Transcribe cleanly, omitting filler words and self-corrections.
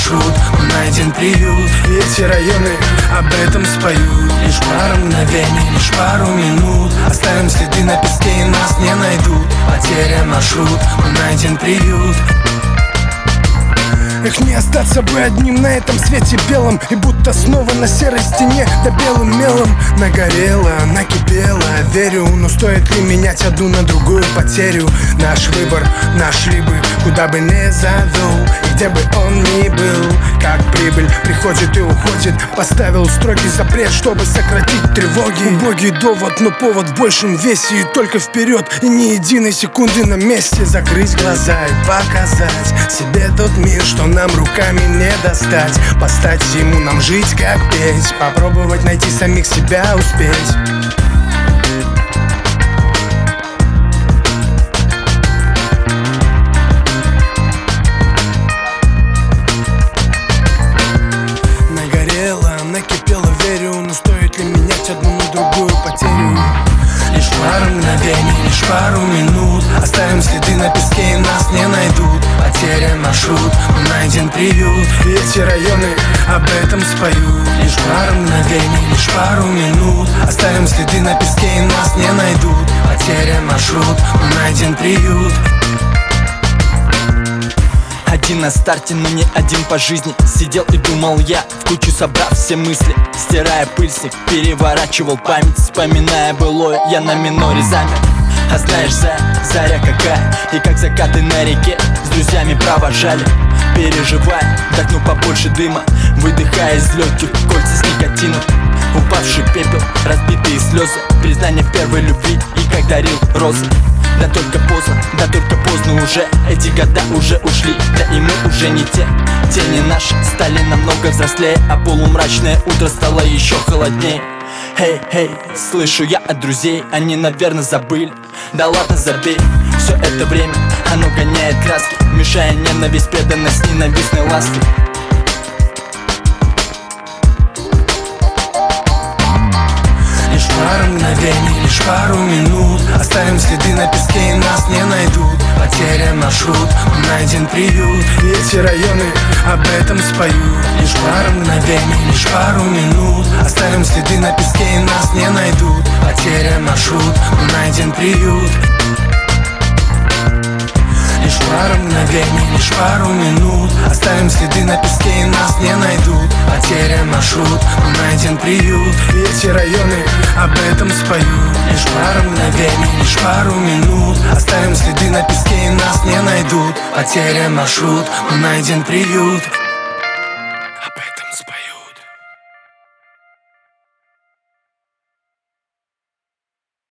маршрут, найден приют. И эти районы об этом споют. Лишь пару мгновений, лишь пару минут, оставим следы на песке и нас не найдут. Потерян маршрут, найден приют. Эх, не остаться бы одним на этом свете белом, и будто снова на серой стене, да белым мелом. Нагорело, накипело, верю, но стоит ли менять одну на другую потерю? Наш выбор, нашли бы, куда бы не завел, и где бы он ни был. Как прибыль приходит и уходит, поставил строгий запрет, чтобы сократить тревоги. Убогий довод, но повод в большем весе, и только вперед, и ни единой секунды на месте. Закрыть глаза и показать себе тот мир, что нам руками не достать. Постать ему нам жить, как петь, попробовать найти самих себя, успеть. Нагорело, накипело, верю, но стоит ли менять одну на другую потерю? Лишь пару мгновений, лишь пару минут, оставим следы на песке и нас не найдут. Потерян маршрут, найден приют. И эти районы об этом споют. Лишь пару мгновений, лишь пару минут, оставим следы на песке и нас не найдут. Потерян маршрут, найден приют. Один на старте, но не один по жизни. Сидел и думал я, в кучу собрав все мысли, стирая пыль с них, переворачивал память, вспоминая былое. Я на миноре замер. А знаешь, заря какая, и как закаты на реке с друзьями провожали. Переживая, вдохну побольше дыма, выдыхая из легких кольца с никотином. Упавший пепел, разбитые слезы, признание первой любви и как дарил розы. Да только поздно уже, эти года уже ушли, да и мы уже не те. Тени наши стали намного взрослее, а полумрачное утро стало еще холоднее. Хей, слышу я от друзей, они, наверное, забыли. Да ладно, забей, все это время, оно гоняет краски, мешая ненависть, преданность, ненавистной ласки. Лишь пару мгновений, лишь пару минут, оставим следы на песке и нас не найдут. Потерян маршрут, найден приют. И эти районы об этом споют. Лишь пару мгновений, лишь пару минут, оставим следы на песке и нас не найдут. Потерян маршрут, найден приют. Лишь пару мгновений, лишь пару минут, оставим следы на песке и нас не найдут. Потерян маршрут, найден приют. И эти районы об этом споют. Лишь пару мгновений, лишь пару минут, оставим следы на песке и нас не найдут. Потерян маршрут, найден приют.